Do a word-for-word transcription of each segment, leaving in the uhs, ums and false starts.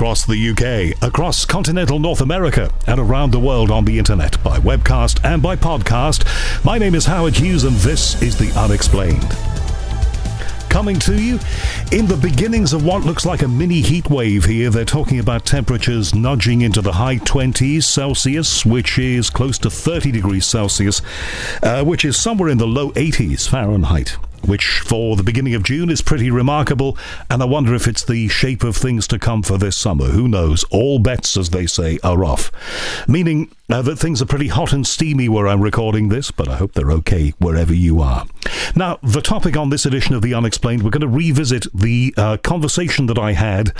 across the U K, across continental North America, and around the world on the internet by webcast and by podcast. My name is Howard Hughes, and this is The Unexplained. Coming to you in the beginnings of what looks like a mini heat wave here. They're talking about temperatures nudging into the high twenties Celsius, which is close to thirty degrees Celsius, uh, which is somewhere in the low eighties Fahrenheit, which for the beginning of June is pretty remarkable, and I wonder if it's the shape of things to come for this summer. Who knows? All bets, as they say, are off. Meaning uh, that things are pretty hot and steamy where I'm recording this, but I hope they're okay wherever you are. Now, the topic on this edition of The Unexplained, we're going to revisit the uh, conversation that I had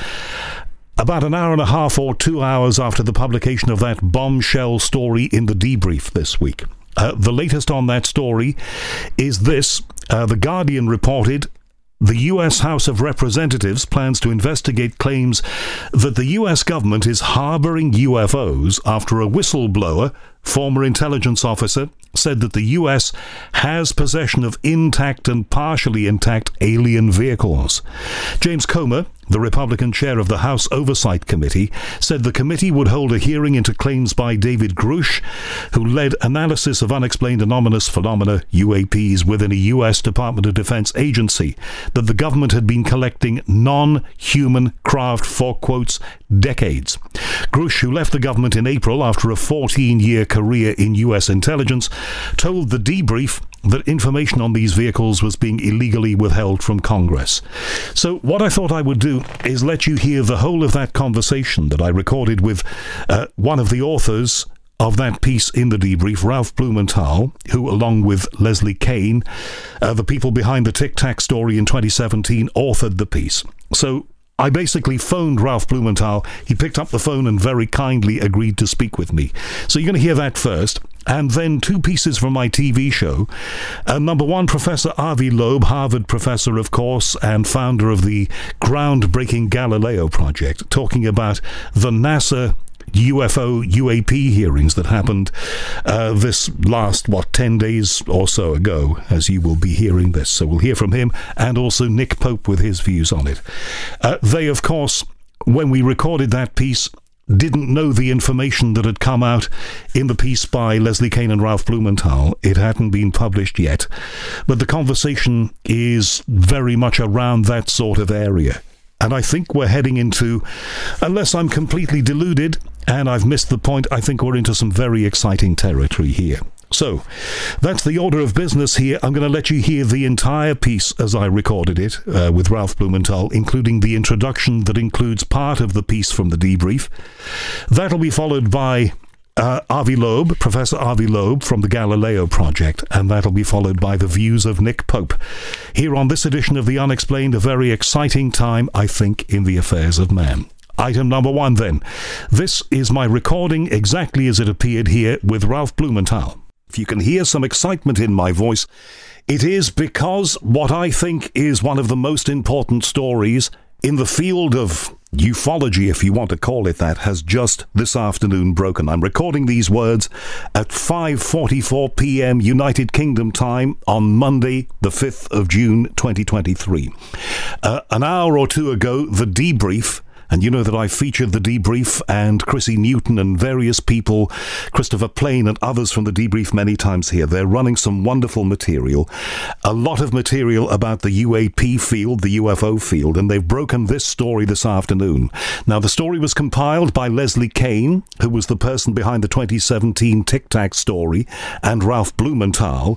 about an hour and a half or two hours after the publication of that bombshell story in The Debrief this week. Uh, the latest on that story is this. Uh, the Guardian reported the U S House of Representatives plans to investigate claims that the U S government is harboring U F Os after a whistleblower, former intelligence officer, said that the U S has possession of intact and partially intact alien vehicles. James Comer, the Republican chair of the House Oversight Committee, said the committee would hold a hearing into claims by David Grush, who led analysis of unexplained anomalous phenomena, U A Ps, within a U S Department of Defense agency, that the government had been collecting non-human craft for, quotes, decades. Grush, who left the government in April after a fourteen-year career in U S intelligence, told The Debrief that information on these vehicles was being illegally withheld from Congress. So what I thought I would do is let you hear the whole of that conversation that I recorded with uh, one of the authors of that piece in The Debrief, Ralph Blumenthal, who, along with Leslie Kean, uh, the people behind the Tic Tac story in twenty seventeen, authored the piece. So I basically phoned Ralph Blumenthal. He picked up the phone and very kindly agreed to speak with me. So you're going to hear that first. And then two pieces from my T V show. Uh, number one, Professor Avi Loeb, Harvard professor, of course, and founder of the groundbreaking Galileo project, talking about the NASA U F O U A P hearings that happened uh, this last, what, ten days or so ago, as you will be hearing this. So we'll hear from him, and also Nick Pope with his views on it. Uh, they, of course, when we recorded that piece, didn't know the information that had come out in the piece by Leslie Kean and Ralph Blumenthal. It hadn't been published yet. But the conversation is very much around that sort of area. And I think we're heading into, unless I'm completely deluded and I've missed the point, I think we're into some very exciting territory here. So, that's the order of business here. I'm going to let you hear the entire piece as I recorded it uh, with Ralph Blumenthal, including the introduction that includes part of the piece from The Debrief. That'll be followed by uh, Avi Loeb, Professor Avi Loeb from the Galileo project, and that'll be followed by the views of Nick Pope. Here on this edition of The Unexplained, a very exciting time, I think, in the affairs of man. Item number one, then. This is my recording exactly as it appeared here with Ralph Blumenthal. If you can hear some excitement in my voice, it is because what I think is one of the most important stories in the field of ufology, if you want to call it that, has just this afternoon broken. I'm recording these words at five forty-four p.m. United Kingdom time on Monday, the fifth of June, twenty twenty-three. Uh, an hour or two ago, The Debrief, and you know that I featured The Debrief and Chrissy Newton and various people, Christopher Plain and others from The Debrief many times here. They're running some wonderful material, a lot of material about the U A P field, the U F O field, and they've broken this story this afternoon. Now, the story was compiled by Leslie Kean, who was the person behind the twenty seventeen Tic Tac story, and Ralph Blumenthal.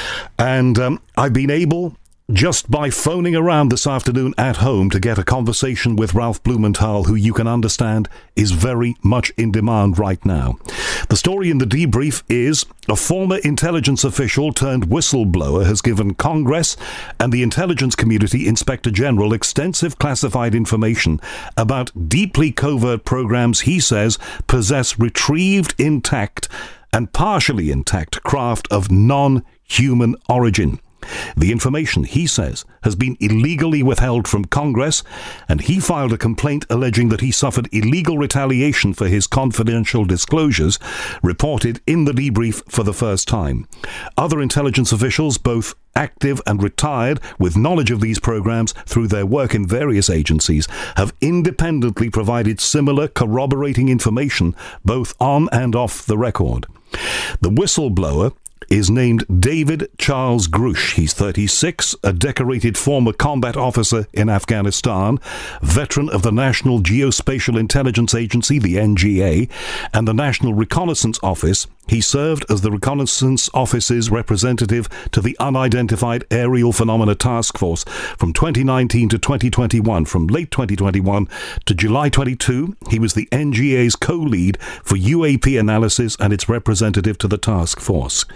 And um, I've been able, just by phoning around this afternoon at home, to get a conversation with Ralph Blumenthal, who you can understand is very much in demand right now. The story in The Debrief is a former intelligence official turned whistleblower has given Congress and the intelligence community, Inspector General, extensive classified information about deeply covert programs he says possess retrieved intact and partially intact craft of non-human origin. The information, he says, has been illegally withheld from Congress, and he filed a complaint alleging that he suffered illegal retaliation for his confidential disclosures, reported in the debrief for the first time. Other intelligence officials, both active and retired, with knowledge of these programs through their work in various agencies, have independently provided similar corroborating information, both on and off the record. The whistleblower is named David Charles Grush. He's thirty-six, a decorated former combat officer in Afghanistan, veteran of the National Geospatial Intelligence Agency, the N G A, and the National Reconnaissance Office. He served as the Reconnaissance Office's representative to the Unidentified Aerial Phenomena Task Force from twenty nineteen to twenty twenty-one. From late twenty twenty-one to July twenty-two, he was the N G A's co-lead for U A P analysis and its representative to the task force.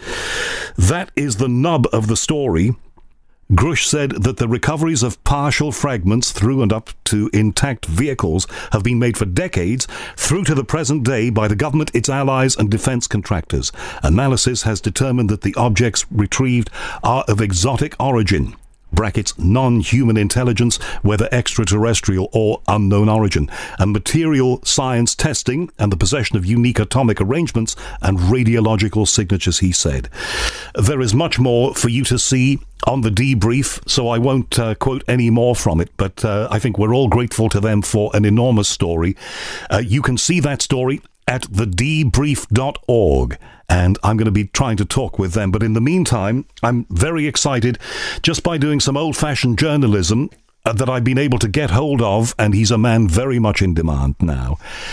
That is the nub of the story. Grush said that the recoveries of partial fragments through and up to intact vehicles have been made for decades, through to the present day, by the government, its allies and defense contractors. Analysis has determined that the objects retrieved are of exotic origin, brackets non-human intelligence, whether extraterrestrial or unknown origin, and material science testing and the possession of unique atomic arrangements and radiological signatures, he said. There is much more for you to see on the debrief, so I won't uh, quote any more from it, but uh, I think we're all grateful to them for an enormous story. Uh, you can see that story at the debrief dot org. And I'm going to be trying to talk with them. But in the meantime, I'm very excited just by doing some old-fashioned journalism uh, that I've been able to get hold of, and he's a man very much in demand now.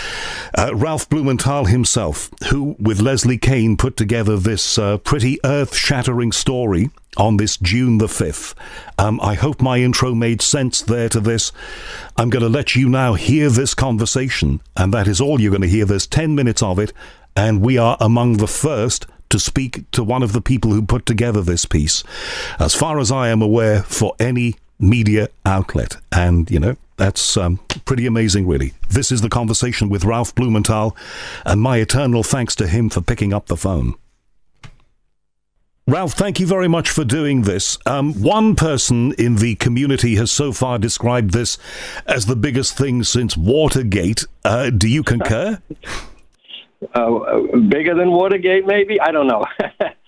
Uh, Ralph Blumenthal himself, who, with Leslie Kane, put together this uh, pretty earth-shattering story on this June the fifth. Um, I hope my intro made sense there to this. I'm going to let you now hear this conversation, and that is all you're going to hear. There's ten minutes of it. And we are among the first to speak to one of the people who put together this piece, as far as I am aware, for any media outlet. And, you know, that's um, pretty amazing, really. This is the conversation with Ralph Blumenthal, and my eternal thanks to him for picking up the phone. Ralph, thank you very much for doing this. Um, one person in the community has so far described this as the biggest thing since Watergate. Uh, do you concur? Uh, bigger than Watergate, maybe? I don't know.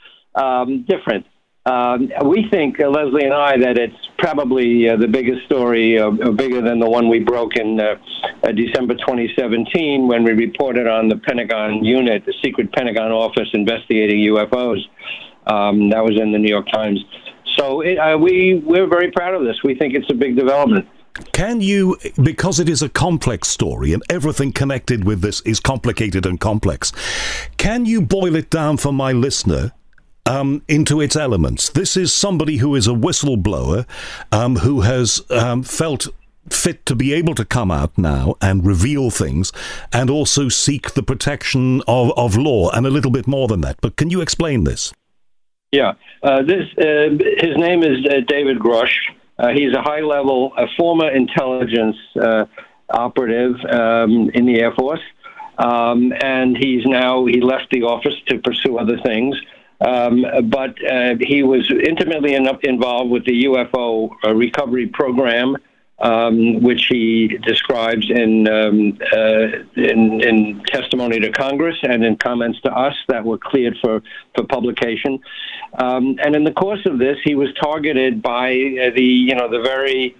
um, different. Um, we think, uh, Leslie and I, that it's probably uh, the biggest story, uh, bigger than the one we broke in uh, uh, December twenty seventeen when we reported on the Pentagon unit, the secret Pentagon office investigating U F Os. Um, that was in the New York Times. So it, uh, we, we're very proud of this. We think it's a big development. Can you, because it is a complex story and everything connected with this is complicated and complex, can you boil it down for my listener um, into its elements? This is somebody who is a whistleblower, um, who has um, felt fit to be able to come out now and reveal things and also seek the protection of, of law and a little bit more than that. But can you explain this? Yeah. Uh, this uh, his name is uh, David Grush. Uh, he's a high-level, a former intelligence uh, operative um, in the Air Force, um, and he's now, he left the office to pursue other things, um, but uh, he was intimately in, involved with the U F O uh, recovery program, um, which he describes in, um, uh, in in testimony to Congress and in comments to us that were cleared for, for publication. Um, and in the course of this, he was targeted by uh, the, you know, the very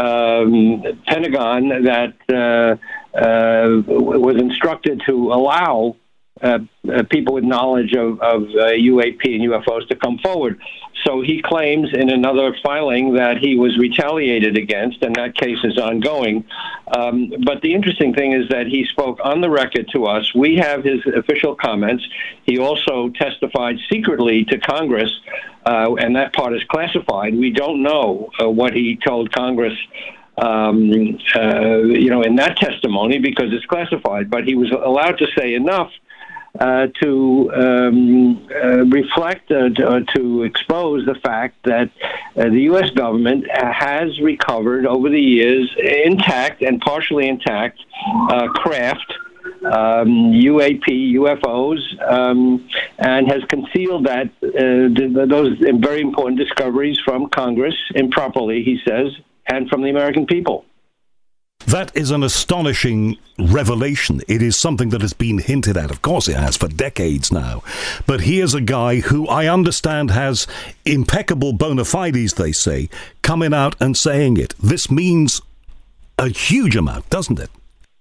um, Pentagon that uh, uh, was instructed to allow uh, uh, people with knowledge of, of uh, U A P and U F Os to come forward. So he claims in another filing that he was retaliated against, and that case is ongoing. Um, but the interesting thing is that he spoke on the record to us. We have his official comments. He also testified secretly to Congress, uh, and that part is classified. We don't know uh, what he told Congress um, uh, you know, in that testimony because it's classified. But he was allowed to say enough Uh, to um, uh, reflect, uh, to, uh, to expose the fact that uh, the U S government has recovered over the years intact and partially intact uh, craft um, U A P, U F Os, um, and has concealed that uh, those very important discoveries from Congress improperly, he says, and from the American people. That is an astonishing revelation. It is something that has been hinted at. Of course it has, for decades now. But here's a guy who I understand has impeccable bona fides, they say, coming out and saying it. This means a huge amount, doesn't it?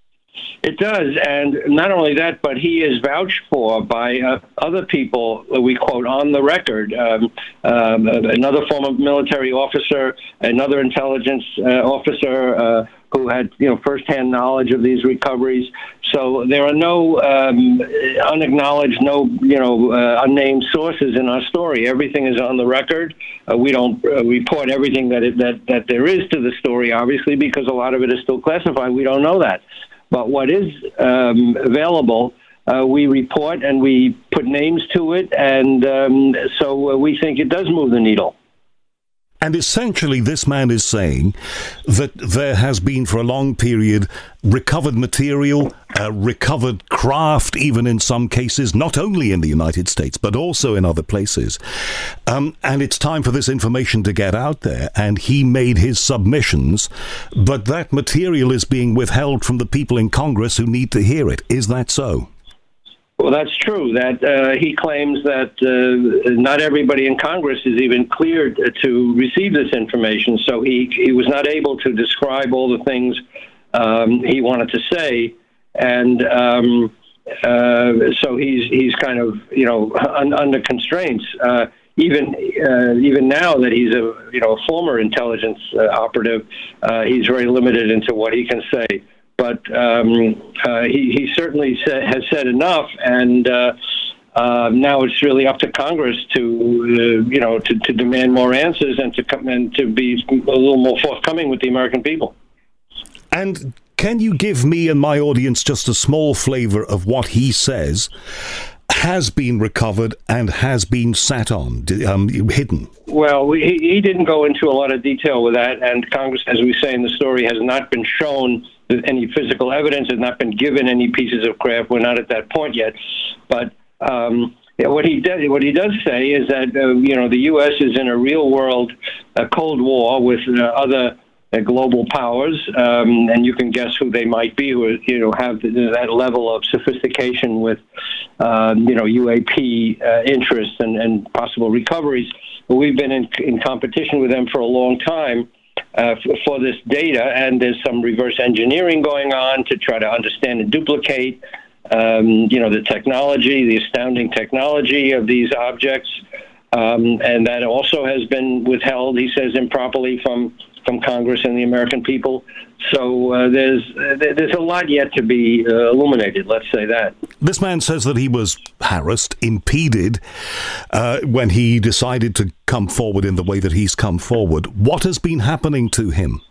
It does, and not only that, but he is vouched for by uh, other people that we quote on the record. Um, um, another former military officer, another intelligence uh, officer uh, who had, you know, firsthand knowledge of these recoveries. So there are no um, unacknowledged, no, you know, uh, unnamed sources in our story. Everything is on the record. Uh, we don't uh, report everything that, it, that that there is to the story, obviously, because a lot of it is still classified. We don't know that. But what is um, available, uh, we report and we put names to it, and um, so uh, we think it does move the needle. And essentially, this man is saying that there has been, for a long period, recovered material, uh, recovered craft, even in some cases, not only in the United States, but also in other places. Um, and it's time for this information to get out there. And he made his submissions, but that material is being withheld from the people in Congress who need to hear it. Is that so? Well, that's true. That uh, he claims that uh, not everybody in Congress is even cleared to receive this information. So he he was not able to describe all the things um, he wanted to say, and um, uh, so he's he's kind of you know un, under constraints. Uh, even uh, even now that he's a you know a former intelligence uh, operative, uh, he's very limited into what he can say. But um, uh, he, he certainly sa- has said enough, and uh, uh, now it's really up to Congress to, uh, you know, to, to demand more answers and to come and to be a little more forthcoming with the American people. And can you give me and my audience just a small flavor of what he says has been recovered and has been sat on, um, hidden? Well, we, he, he didn't go into a lot of detail with that, and Congress, as we say in the story, has not been shown any physical evidence, has not been given any pieces of craft. We're not at that point yet. But um, yeah, what he does, what he does say is that uh, you know the U S is in a real world uh, Cold War with uh, other uh, global powers, um, and you can guess who they might be, who you know have the, that level of sophistication with um, you know U A P uh, interests and, and possible recoveries. But we've been in, in competition with them for a long time. Uh, for, for this data, and there's some reverse engineering going on to try to understand and duplicate, um, you know, the technology, the astounding technology of these objects, um, and that also has been withheld, he says, improperly from from Congress and the American people. So uh, there's there's a lot yet to be uh, illuminated, let's say that. This man says that he was harassed, impeded, uh, when he decided to come forward in the way that he's come forward. What has been happening to him?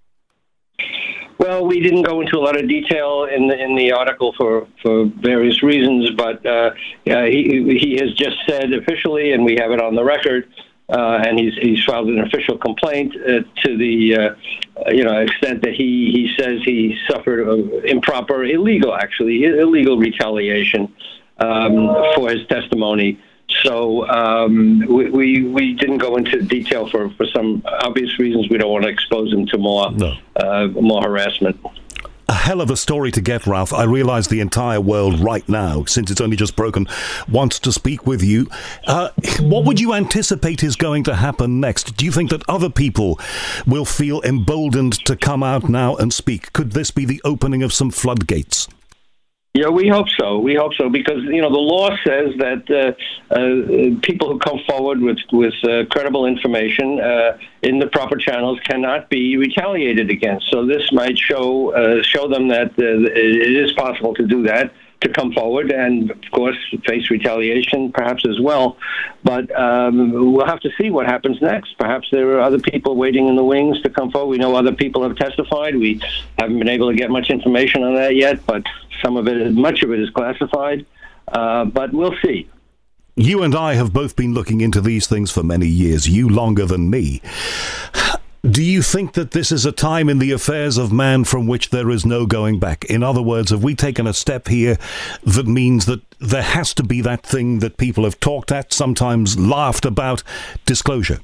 Well, we didn't go into a lot of detail in the, in the article for, for various reasons, but uh, uh, he, he has just said officially, and we have it on the record, Uh, and he's he's filed an official complaint uh, to the uh, you know extent that he, he says he suffered uh, improper, illegal actually illegal retaliation um, for his testimony. So um, we, we we didn't go into detail for, for some obvious reasons. We don't want to expose him to more no. uh, more harassment. A hell of a story to get, Ralph. I realize the entire world right now, since it's only just broken, wants to speak with you. Uh, what would you anticipate is going to happen next? Do you think that other people will feel emboldened to come out now and speak? Could this be the opening of some floodgates? Yeah, we hope so. We hope so because, you know, the law says that uh, uh, people who come forward with, with uh, credible information uh, in the proper channels cannot be retaliated against. So this might show uh, show them that uh, it is possible to do that, to come forward and, of course, face retaliation perhaps as well. But um, we'll have to see what happens next. Perhaps there are other people waiting in the wings to come forward. We know other people have testified. We haven't been able to get much information on that yet, but some of it, much of it is classified. Uh, but we'll see. You and I have both been looking into these things for many years, you longer than me. Do you think that this is a time in the affairs of man from which there is no going back? In other words, have we taken a step here that means that there has to be that thing that people have talked at, sometimes laughed about, disclosure?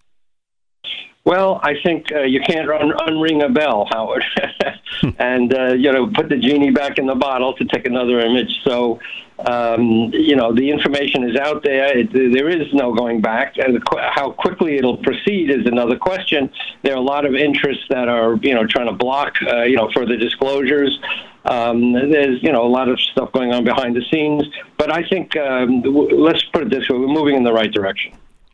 Well, I think uh, you can't un- unring a bell, Howard, and, uh, you know, put the genie back in the bottle, to take another image. So, um, you know, the information is out there. It, there is no going back. And how quickly it'll proceed is another question. There are a lot of interests that are, you know, trying to block, uh, you know, further disclosures. Um, there's, you know, a lot of stuff going on behind the scenes. But I think, um, w- let's put it this way, we're moving in the right direction.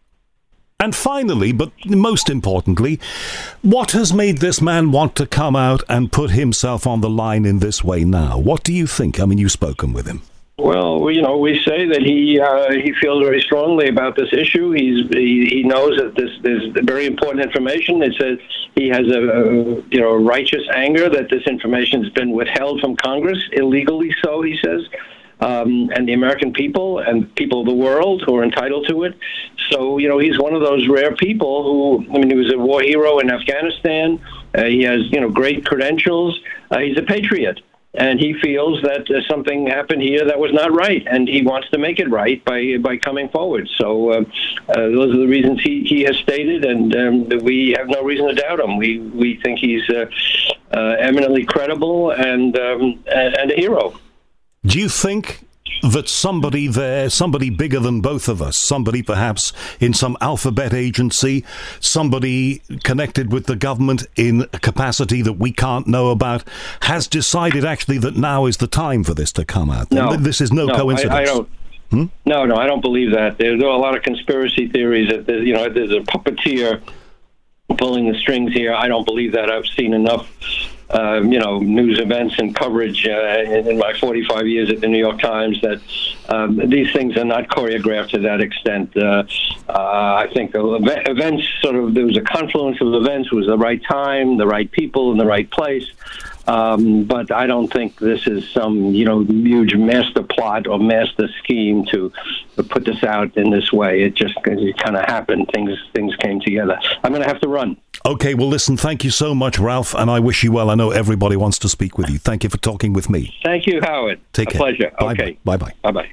And finally, but most importantly, what has made this man want to come out and put himself on the line in this way now? What do you think? I mean, you've spoken with him. Well, you know, we say that he uh, he feels very strongly about this issue. He's he, he knows that this is very important information. It says he has a, a you know righteous anger that this information has been withheld from Congress illegally. So he says. Um, and the American people and people of the world who are entitled to it. So, you know, he's one of those rare people who, I mean, he was a war hero in Afghanistan. Uh, he has, you know, great credentials. Uh, he's a patriot. And he feels that uh, something happened here that was not right, and he wants to make it right by by coming forward. So uh, uh, those are the reasons he, he has stated, and um, we have no reason to doubt him. We we think he's uh, uh, eminently credible and um, and a hero. Do you think that somebody there, somebody bigger than both of us, somebody perhaps in some alphabet agency, somebody connected with the government in a capacity that we can't know about, has decided actually that now is the time for this to come out? No. This is no, no coincidence. I, I don't. Hmm? No, no, I don't believe that. There's a lot of conspiracy theories that there's, you know, there's a puppeteer pulling the strings here. I don't believe that. I've seen enough Uh, you know, news events and coverage uh, in, in my forty-five years at the New York Times that um, these things are not choreographed to that extent. Uh, uh, I think events sort of, there was a confluence of events. It was the right time, the right people in the right place. Um, but I don't think this is some, you know, huge master plot or master scheme to, to put this out in this way. It just it kind of happened. Things things came together. I'm going to have to run. Okay, well, listen, thank you so much, Ralph, and I wish you well. I know everybody wants to speak with you. Thank you for talking with me. Thank you, Howard. Take A care. pleasure. Bye Okay. Bye-bye. Bye-bye.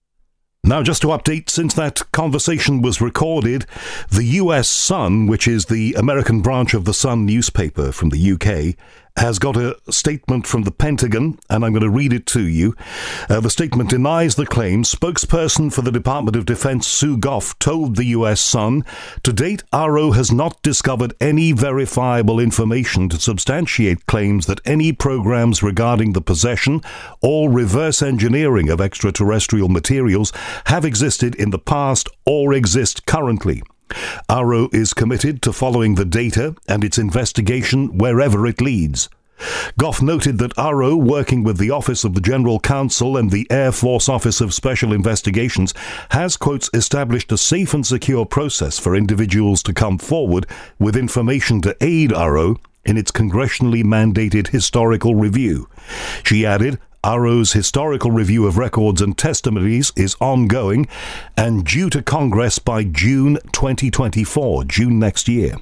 Now, just to update, since that conversation was recorded, the U S Sun, which is the American branch of the Sun newspaper from the U K, has got a statement from the Pentagon, and I'm going to read it to you. Uh, the statement denies the claim. Spokesperson for the Department of Defense, Sue Goff, told the U S Sun, to date, R O has not discovered any verifiable information to substantiate claims that any programs regarding the possession or reverse engineering of extraterrestrial materials have existed in the past or exist currently. R O is committed to following the data and its investigation wherever it leads. Goff noted that R O, working with the Office of the General Counsel and the Air Force Office of Special Investigations, has, quotes, established a safe and secure process for individuals to come forward with information to aid R O in its congressionally mandated historical review. She added, R O's historical review of records and testimonies is ongoing and due to Congress by June twenty twenty-four, June next year.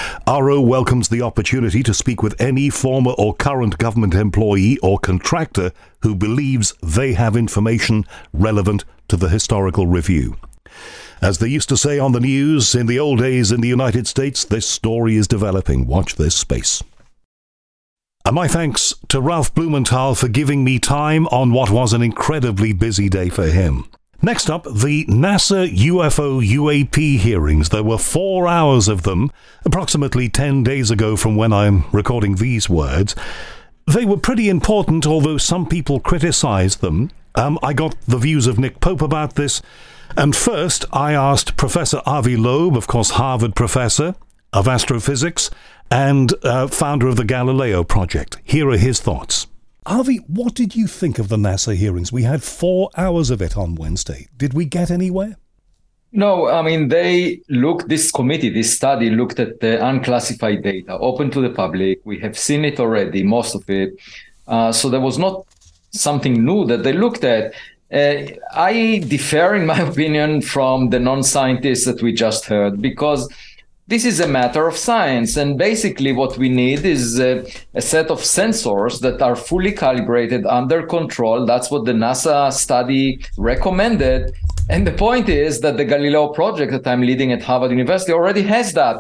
R O welcomes the opportunity to speak with any former or current government employee or contractor who believes they have information relevant to the historical review. As they used to say on the news in the old days in the United States, this story is developing. Watch this space. And my thanks to Ralph Blumenthal for giving me time on what was an incredibly busy day for him. Next up, the NASA U F O U A P hearings. There were four hours of them, approximately ten days ago from when I'm recording these words. They were pretty important, although some people criticized them. Um, I got the views of Nick Pope about this. And first, I asked Professor Avi Loeb, of course, Harvard professor of astrophysics, and uh, founder of the Galileo Project. Here are his thoughts. Avi, what did you think of the NASA hearings? We had four hours of it on Wednesday. Did we get anywhere? No, I mean, they looked, this committee, this study looked at the unclassified data, open to the public. We have seen it already, most of it. Uh, so there was not something new that they looked at. Uh, I differ, in my opinion, from the non-scientists that we just heard, because This is a matter of science. And basically what we need is a, a set of sensors that are fully calibrated, under control. That's what the NASA study recommended. And the point is that the Galileo project that I'm leading at Harvard University already has that.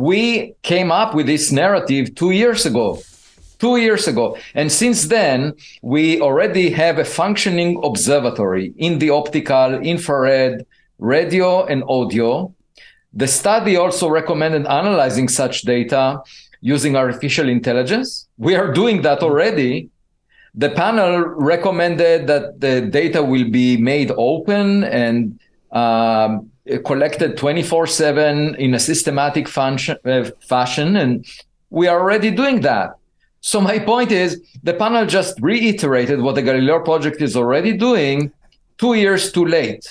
We came up with this narrative two years ago. Two years ago. And since then, we already have a functioning observatory in the optical, infrared, radio, and audio. The study also recommended analyzing such data using artificial intelligence. We are doing that already. The panel recommended that the data will be made open and um, collected twenty-four seven in a systematic function, uh, fashion, and we are already doing that. So my point is, the panel just reiterated what the Galileo project is already doing two years too late.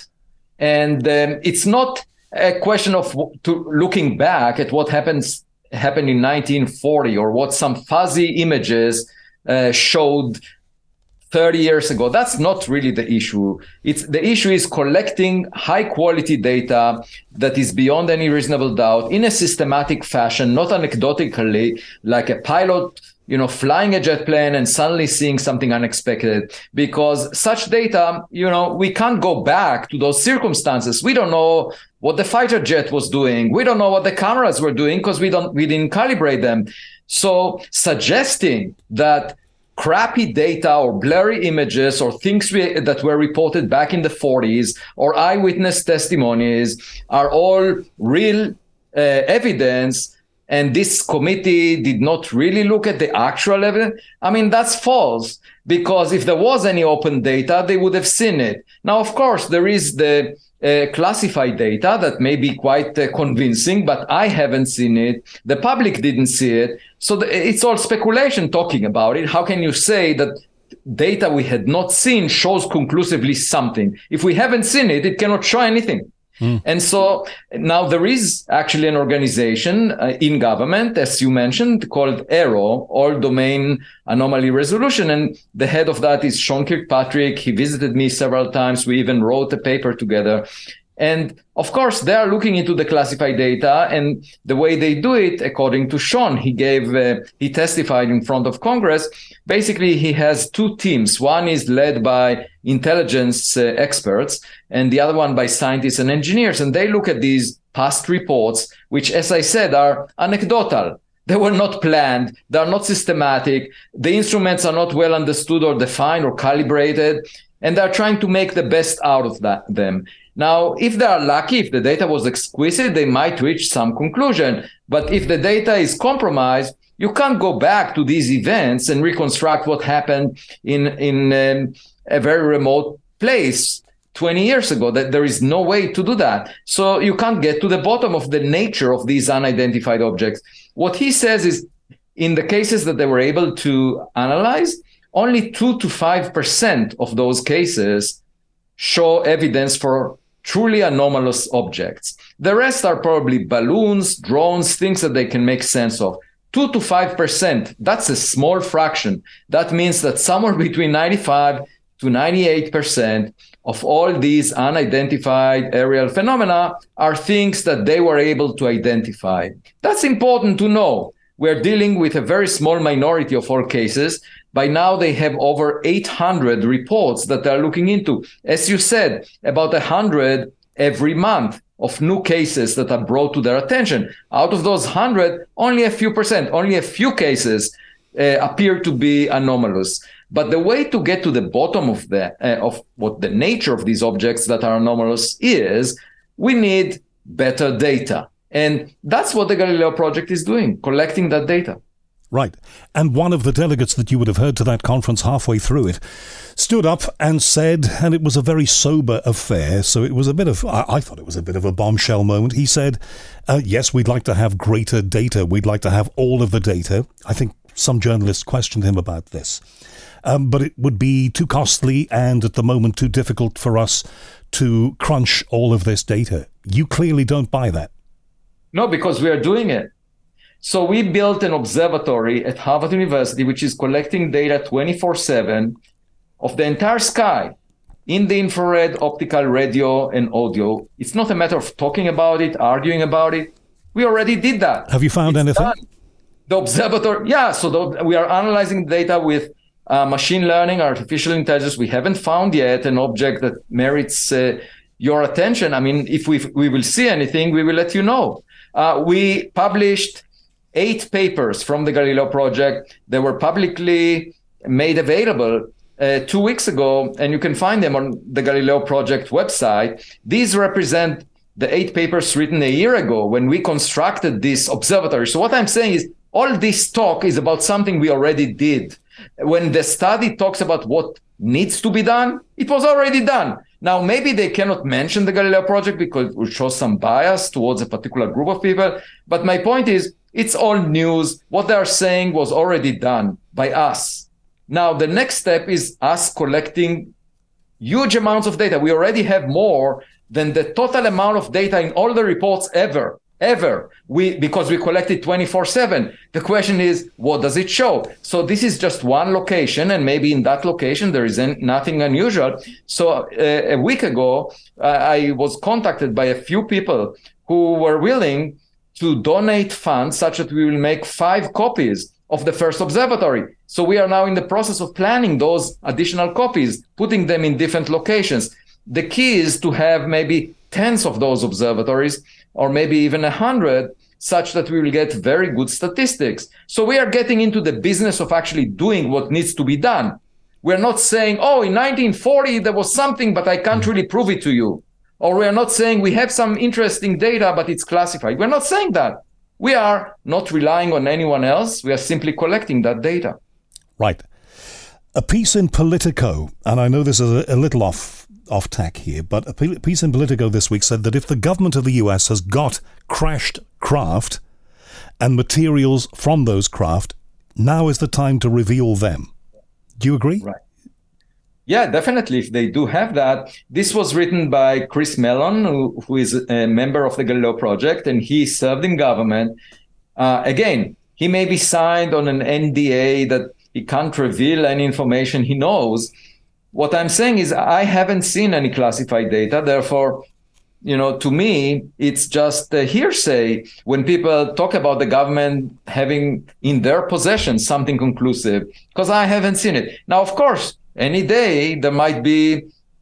And um, it's not a question of to looking back at what happens happened in nineteen forty or what some fuzzy images uh, showed thirty years ago. That's not really the issue. It's the issue is collecting high quality data that is beyond any reasonable doubt in a systematic fashion, not anecdotally, like a pilot, you know, flying a jet plane and suddenly seeing something unexpected, because such data, you know, we can't go back to those circumstances. We don't know what the fighter jet was doing. We don't know what the cameras were doing because we don't, we didn't calibrate them. So suggesting that crappy data or blurry images or things we, that were reported back in the forties or eyewitness testimonies are all real uh, evidence, and this committee did not really look at the actual evidence, I mean, that's false, because if there was any open data, they would have seen it. Now, of course, there is the uh, classified data that may be quite uh, convincing, but I haven't seen it. The public didn't see it. So the, it's all speculation talking about it. How can you say that data we had not seen shows conclusively something? If we haven't seen it, it cannot show anything. Mm. And so now there is actually an organization uh, in government, as you mentioned, called AARO, All Domain Anomaly Resolution. And the head of that is Sean Kirkpatrick. He visited me several times. We even wrote a paper together. And of course, they are looking into the classified data, and the way they do it, according to Sean, he gave, uh, he testified in front of Congress. Basically, he has two teams. One is led by intelligence uh, experts, and the other one by scientists and engineers. And they look at these past reports, which, as I said, are anecdotal. They were not planned. They are not systematic. The instruments are not well understood or defined or calibrated, and they're trying to make the best out of that, them. Now, if they are lucky, if the data was exquisite, they might reach some conclusion. But if the data is compromised, you can't go back to these events and reconstruct what happened in, in um, a very remote place twenty years ago. That there is no way to do that. So you can't get to the bottom of the nature of these unidentified objects. What he says is, in the cases that they were able to analyze, only two to five percent of those cases show evidence for truly anomalous objects. The rest are probably balloons, drones, things that they can make sense of. Two to five percent, that's a small fraction. That means that somewhere between ninety-five to ninety-eight percent of all these unidentified aerial phenomena are things that they were able to identify. That's important to know. We're dealing with a very small minority of all cases. By now, they have over eight hundred reports that they're looking into. As you said, about one hundred every month of new cases that are brought to their attention. Out of those one hundred, only a few percent, only a few cases uh, appear to be anomalous. But the way to get to the bottom of the uh, of what the nature of these objects that are anomalous is, we need better data. And that's what the Galileo project is doing, collecting that data. Right. And one of the delegates that you would have heard to that conference halfway through it stood up and said, and it was a very sober affair, so it was a bit of, I, I thought it was a bit of a bombshell moment. He said, uh, yes, we'd like to have greater data. We'd like to have all of the data. I think some journalists questioned him about this. Um, but it would be too costly and at the moment too difficult for us to crunch all of this data. You clearly don't buy that. No, because we are doing it. So we built an observatory at Harvard University, which is collecting data twenty-four seven of the entire sky in the infrared, optical, radio, and audio. It's not a matter of talking about it, arguing about it. We already did that. Have you found It's anything? done. The observatory, yeah. So the, we are analyzing data with uh, machine learning, artificial intelligence. We haven't found yet an object that merits uh, your attention. I mean, if we we will see anything, we will let you know. Uh, we published eight papers from the Galileo project that were publicly made available uh, two weeks ago, and you can find them on the Galileo project website. These represent the eight papers written a year ago when we constructed this observatory. So what I'm saying is all this talk is about something we already did. When the study talks about what needs to be done, it was already done. Now, maybe they cannot mention the Galileo project because it will show some bias towards a particular group of people. But my point is, it's all news. What they are saying was already done by us. Now, the next step is us collecting huge amounts of data. We already have more than the total amount of data in all the reports ever, ever. We because we collected twenty-four seven. The question is, what does it show? So this is just one location, and maybe in that location there is nothing unusual. So uh, a week ago, uh, I was contacted by a few people who were willing to donate funds such that we will make five copies of the first observatory. So we are now in the process of planning those additional copies, putting them in different locations. The key is to have maybe tens of those observatories, or maybe even a hundred, such that we will get very good statistics. So we are getting into the business of actually doing what needs to be done. We're not saying, oh, in nineteen forty, there was something, but I can't really prove it to you. Or we are not saying we have some interesting data, but it's classified. We're not saying that. We are not relying on anyone else. We are simply collecting that data. Right. A piece in Politico, and I know this is a, a little off off tack here, but a piece in Politico this week said that if the government of the U S has got crashed craft and materials from those craft, now is the time to reveal them. Do you agree? Right. Yeah, definitely. If they do have that. This was written by Chris Mellon, who, who is a member of the Galileo project, and he served in government. Uh, again, he may be signed on an N D A that he can't reveal any information he knows. What I'm saying is I haven't seen any classified data. Therefore, you know, to me, it's just a hearsay when people talk about the government having in their possession something conclusive, because I haven't seen it. Now, of course, any day there might be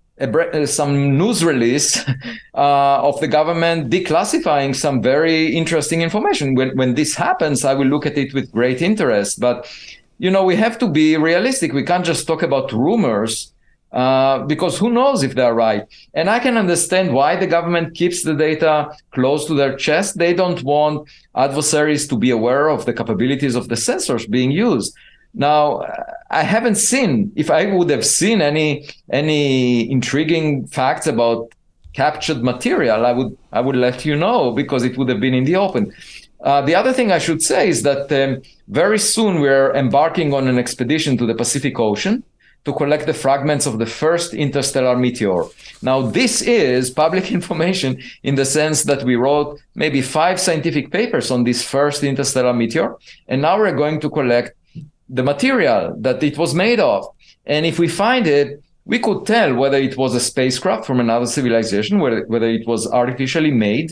a, some news release uh, of the government declassifying some very interesting information. When, when this happens, I will look at it with great interest. But, you know, we have to be realistic. We can't just talk about rumors uh, because who knows if they're right. And I can understand why the government keeps the data close to their chest. They don't want adversaries to be aware of the capabilities of the sensors being used. Now, I haven't seen, if I would have seen any any intriguing facts about captured material, I would I would let you know, because it would have been in the open. Uh, the other thing I should say is that um, very soon we're embarking on an expedition to the Pacific Ocean to collect the fragments of the first interstellar meteor. Now, this is public information in the sense that we wrote maybe five scientific papers on this first interstellar meteor, and now we're going to collect the material that it was made of. And if we find it, we could tell whether it was a spacecraft from another civilization, whether, whether it was artificially made,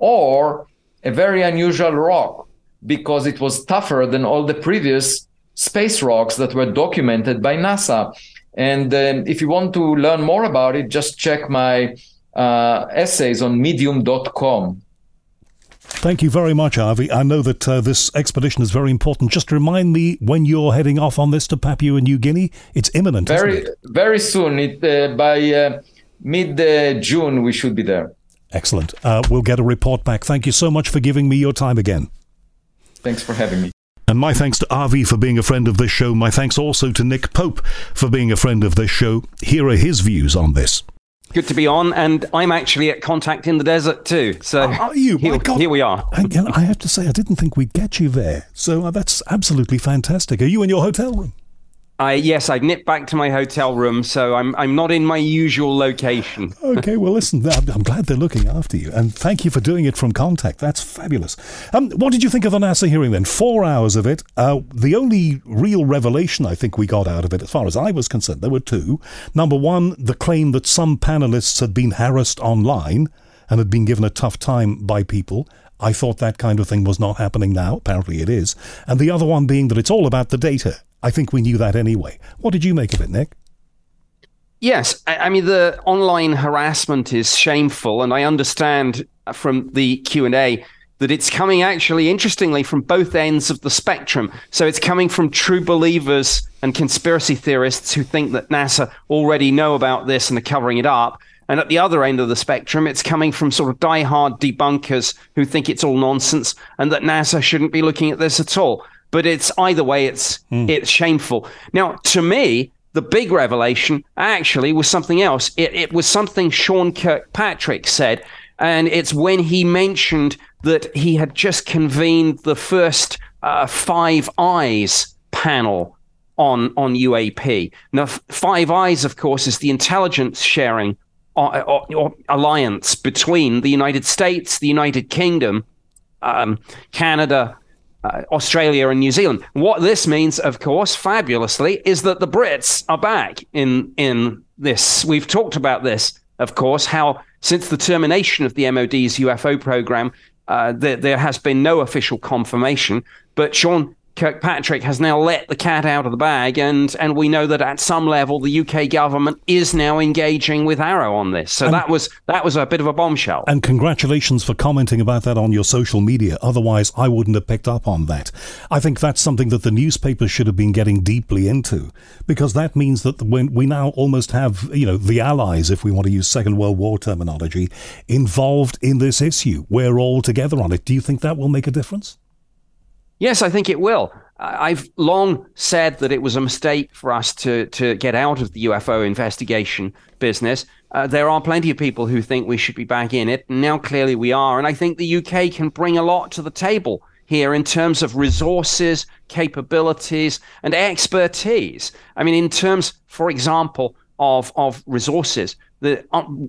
or a very unusual rock, because it was tougher than all the previous space rocks that were documented by NASA. And um, if you want to learn more about it, just check my uh, essays on medium dot com. Thank you very much, Avi. I know that uh, this expedition is very important. Just remind me when you're heading off on this to Papua New Guinea. It's imminent, very, isn't it? Very soon. It, uh, by uh, mid-June, uh, we should be there. Excellent. Uh, we'll get a report back. Thank you so much for giving me your time again. Thanks for having me. And my thanks to Avi for being a friend of this show. My thanks also to Nick Pope for being a friend of this show. Here are his views on this. Good to be on, and I'm actually at Contact in the Desert too. So are you? Here, My God. here we are. I, I have to say, I didn't think we'd get you there. So uh, that's absolutely fantastic. Are you in your hotel room? I yes, I nipped back to my hotel room, so I'm I'm not in my usual location. Okay, well, listen, I'm, I'm glad they're looking after you, and thank you for doing it from Contact. That's fabulous. Um, what did you think of the NASA hearing then? Four hours of it. Uh, the only real revelation I think we got out of it, as far as I was concerned, there were two. Number one, the claim that some panelists had been harassed online and had been given a tough time by people. I thought that kind of thing was not happening now. Apparently it is. And the other one being that it's all about the data. I think we knew that anyway. What did you make of it, Nick? Yes, I, I mean, the online harassment is shameful, and I understand from the Q and A that it's coming actually, interestingly, from both ends of the spectrum. So it's coming from true believers and conspiracy theorists who think that NASA already know about this and are covering it up. And at the other end of the spectrum, it's coming from sort of diehard debunkers who think it's all nonsense and that NASA shouldn't be looking at this at all. But it's either way, it's mm. it's shameful. Now, to me, the big revelation actually was something else. It, it was something Sean Kirkpatrick said, and it's when he mentioned that he had just convened the first uh, Five Eyes panel on, on U A P. Now, Five Eyes, of course, is the intelligence sharing or, or, or alliance between the United States, the United Kingdom, um, Canada, Uh, Australia and New Zealand. What this means, of course, fabulously, is that the Brits are back in in this. We've talked about this, of course, how since the termination of the M O D's U F O program, uh, there, there has been no official confirmation, but Sean Kirkpatrick has now let the cat out of the bag, and and we know that at some level the U K government is now engaging with AARO on this. So and, that was that was a bit of a bombshell. And congratulations for commenting about that on your social media. Otherwise, I wouldn't have picked up on that. I think that's something that the newspapers should have been getting deeply into, because that means that when we now almost have, you know, the Allies, if we want to use Second World War terminology, involved in this issue. We're all together on it. Do you think that will make a difference? Yes, I think it will. I've long said that it was a mistake for us to, to get out of the U F O investigation business. Uh, there are plenty of people who think we should be back in it. And now clearly we are. And I think the U K can bring a lot to the table here in terms of resources, capabilities, and expertise. I mean, in terms, for example, of, of resources, the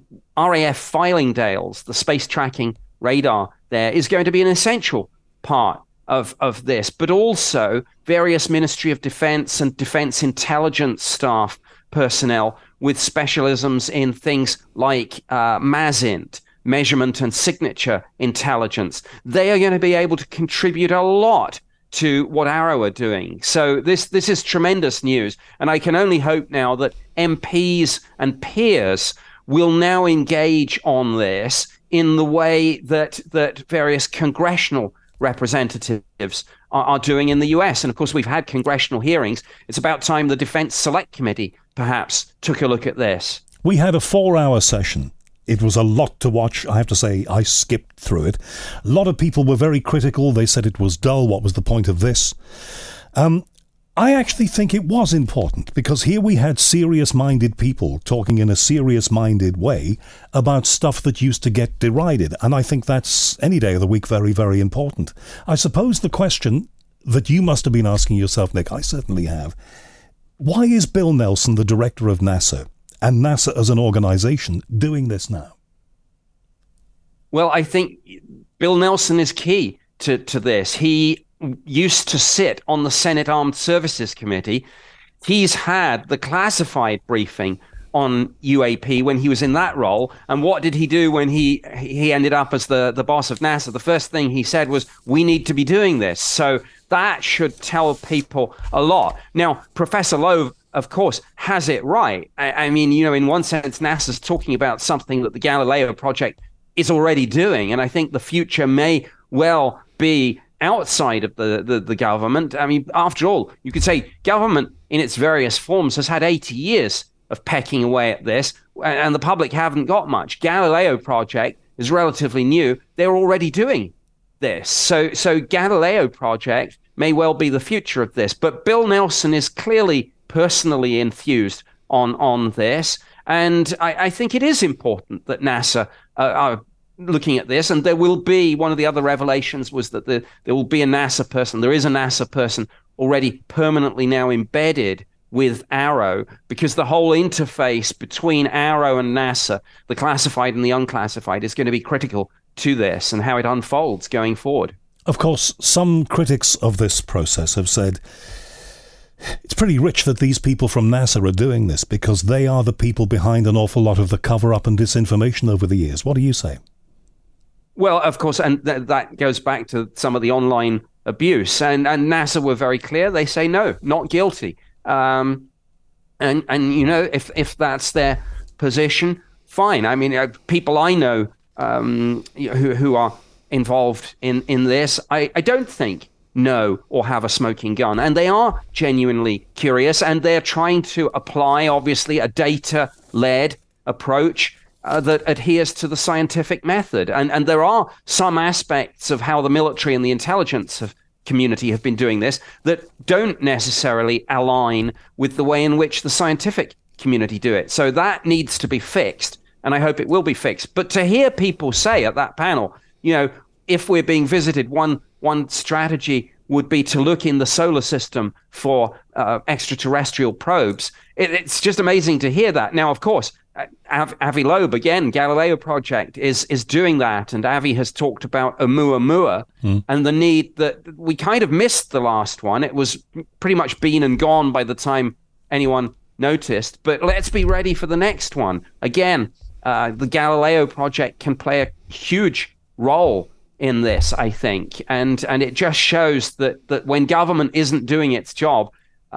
R A F Fylingdales, the space tracking radar there, is going to be an essential part Of, of this, but also various Ministry of Defense and Defense Intelligence staff personnel with specialisms in things like uh, MASINT, measurement and signature intelligence. They are going to be able to contribute a lot to what AARO are doing. So this this is tremendous news, and I can only hope now that M Ps and peers will now engage on this in the way that that various congressional representatives are, are doing in the U S. And of course, we've had congressional hearings. It's about time the Defense Select Committee perhaps took a look at this. We had a four-hour session. It was a lot to watch. I have to say, I skipped through it. A lot of people were very critical. They said it was dull. What was the point of this? Um, I actually think it was important, because here we had serious-minded people talking in a serious-minded way about stuff that used to get derided. And I think that's, any day of the week, very, very important. I suppose the question that you must have been asking yourself, Nick, I certainly have, why is Bill Nelson, the director of NASA, and NASA as an organization, doing this now? Well, I think Bill Nelson is key to, to this. He used to sit on the Senate Armed Services Committee. He's had the classified briefing on U A P when he was in that role. And what did he do when he he ended up as the, the boss of NASA? The first thing he said was, we need to be doing this. So that should tell people a lot. Now, Professor Lowe, of course, has it right. I, I mean, you know, in one sense, NASA's talking about something that the Galileo project is already doing. And I think the future may well be outside of the, the, the government. I mean, after all, you could say government in its various forms has had eighty years of pecking away at this, and the public haven't got much. Galileo project is relatively new. They're already doing this. So, so Galileo project may well be the future of this. But Bill Nelson is clearly personally enthused on, on this. And I, I think it is important that NASA uh, are looking at this. And there will be, one of the other revelations was that the, there will be a NASA person. There is a NASA person already permanently now embedded with AARO, because the whole interface between AARO and NASA, the classified and the unclassified, is going to be critical to this and how it unfolds going forward. Of course, some critics of this process have said it's pretty rich that these people from NASA are doing this, because they are the people behind an awful lot of the cover-up and disinformation over the years. What do you say? Well, of course, and th- that goes back to some of the online abuse. And, and NASA were very clear. They say, no, not guilty. Um, and, and you know, if, if that's their position, fine. I mean, uh, people I know um, who, who are involved in, in this, I, I don't think know or have a smoking gun. And they are genuinely curious, and they're trying to apply, obviously, a data-led approach uh, that adheres to the scientific method. And, and there are some aspects of how the military and the intelligence have, community have been doing this that don't necessarily align with the way in which the scientific community do it. So that needs to be fixed, and I hope it will be fixed. But to hear people say at that panel, you know, if we're being visited, one one strategy would be to look in the solar system for uh, extraterrestrial probes. It, it's just amazing to hear that. Now, of course, Av- Avi Loeb, again, Galileo Project, is is doing that. And Avi has talked about Oumuamua mm. and the need that we kind of missed the last one. It was pretty much been and gone by the time anyone noticed. But let's be ready for the next one. Again, uh, the Galileo Project can play a huge role in this, I think, and and it just shows that that when government isn't doing its job,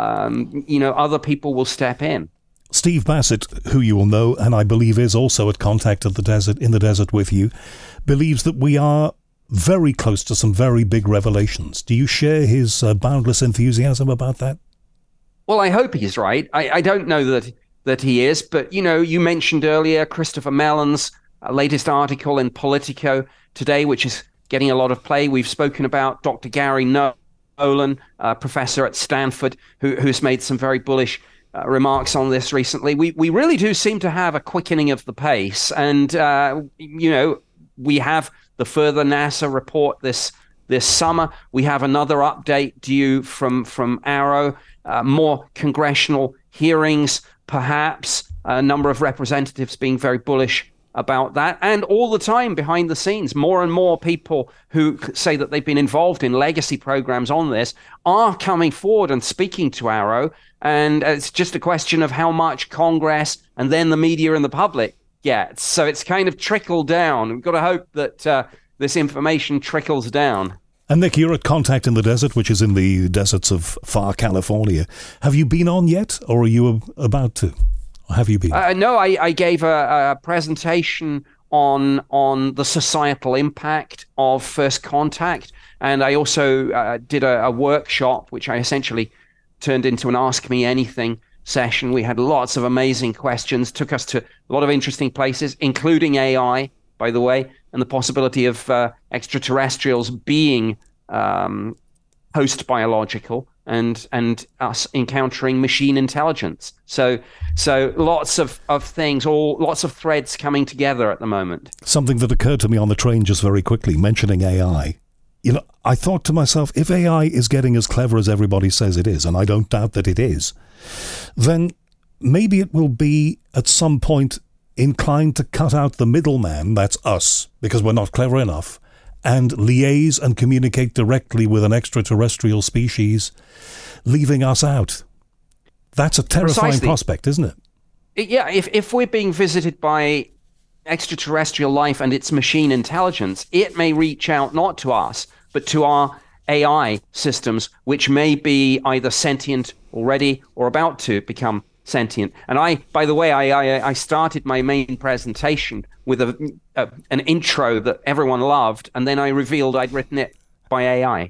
um, you know, other people will step in. Steve Bassett, who you will know, and I believe is also at Contact at the Desert in the Desert with you, believes that we are very close to some very big revelations. Do you share his uh, boundless enthusiasm about that? Well, I hope he's right. I, I don't know that that he is, but you know, you mentioned earlier Christopher Mellon's uh, latest article in Politico today, which is getting a lot of play. We've spoken about Doctor Gary Nolan, uh, professor at Stanford, who, who's made some very bullish uh, remarks on this recently. We we really do seem to have a quickening of the pace. And, uh, you know, we have the further NASA report this this summer. We have another update due from, from AARO, uh, more congressional hearings, perhaps, a number of representatives being very bullish about that. And all the time behind the scenes, more and more people who say that they've been involved in legacy programs on this are coming forward and speaking to AARO. And it's just a question of how much Congress and then the media and the public gets. So it's kind of trickled down. We've got to hope that uh, this information trickles down. And Nick, you're at Contact in the Desert, which is in the deserts of far California. Have you been on yet, or are you about to? Or have you been? Uh, no, I, I gave a, a presentation on on the societal impact of First Contact, and I also uh, did a, a workshop, which I essentially turned into an Ask Me Anything session. We had lots of amazing questions, took us to a lot of interesting places, including A I, by the way, and the possibility of uh, extraterrestrials being um, post-biological and and us encountering machine intelligence. So so lots of, of things, all lots of threads coming together at the moment. Something that occurred to me on the train just very quickly, mentioning A I. You know, I thought to myself, if A I is getting as clever as everybody says it is, and I don't doubt that it is, then maybe it will be at some point inclined to cut out the middleman, that's us, because we're not clever enough, and liaise and communicate directly with an extraterrestrial species, leaving us out. That's a terrifying Precisely. prospect, isn't it? Yeah, if, if we're being visited by extraterrestrial life and its machine intelligence, it may reach out not to us, but to our A I systems, which may be either sentient already or about to become sentient. And I, by the way, I I, I started my main presentation with a, a an intro that everyone loved, and then I revealed I'd written it by A I.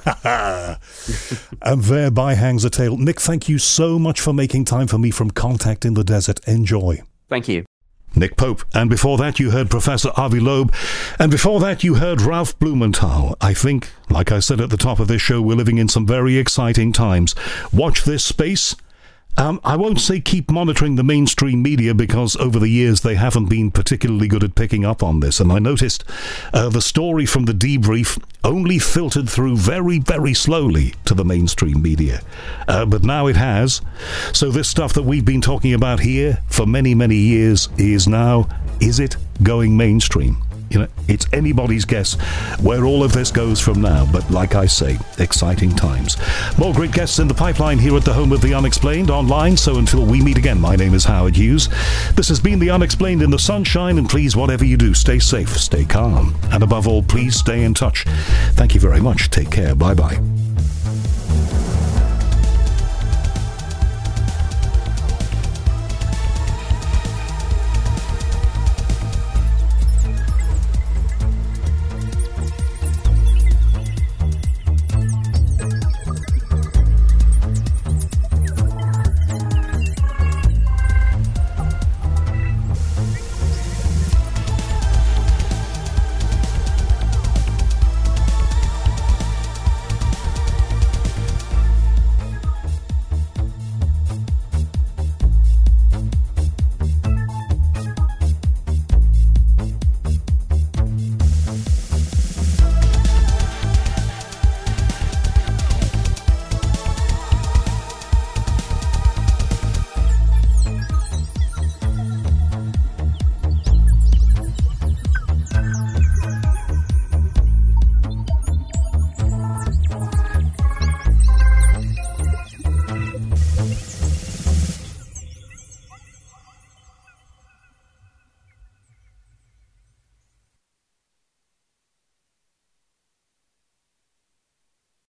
And thereby hangs a tale. Nick, thank you so much for making time for me from Contact in the Desert. Enjoy. Thank you. Nick Pope. And before that, you heard Professor Avi Loeb. And before that, you heard Ralph Blumenthal. I think, like I said at the top of this show, we're living in some very exciting times. Watch this space. Um, I won't say keep monitoring the mainstream media, because over the years they haven't been particularly good at picking up on this. And I noticed uh, the story from the debrief only filtered through very, very slowly to the mainstream media. Uh, but now it has. So this stuff that we've been talking about here for many, many years is now, is it going mainstream? You know, it's anybody's guess where all of this goes from now. But like I say, exciting times. More great guests in the pipeline here at the home of The Unexplained online. So until we meet again, my name is Howard Hughes. This has been The Unexplained in the sunshine. And please, whatever you do, stay safe, stay calm. And above all, please stay in touch. Thank you very much. Take care. Bye-bye.